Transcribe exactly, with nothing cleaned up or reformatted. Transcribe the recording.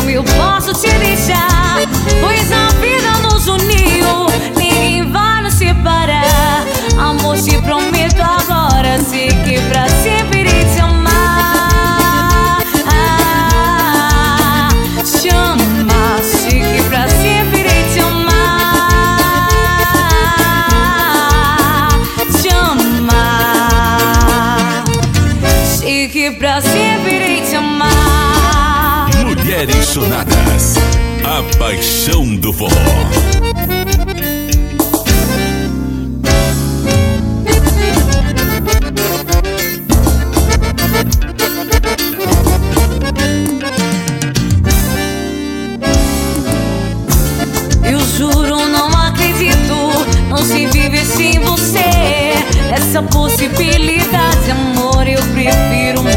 como eu posso te deixar? Pois a vida nos uniu, ninguém vai nos separar. Amor, te prometo agora, sei que pra sempre irei te amar. Ah, te amar, sei que pra sempre irei te amar. Te amar, sei que pra sempre irei te amar. Mulheres Chonadas, a paixão do forró. Eu juro, não acredito, não se vive sem você. Essa possibilidade, amor, eu prefiro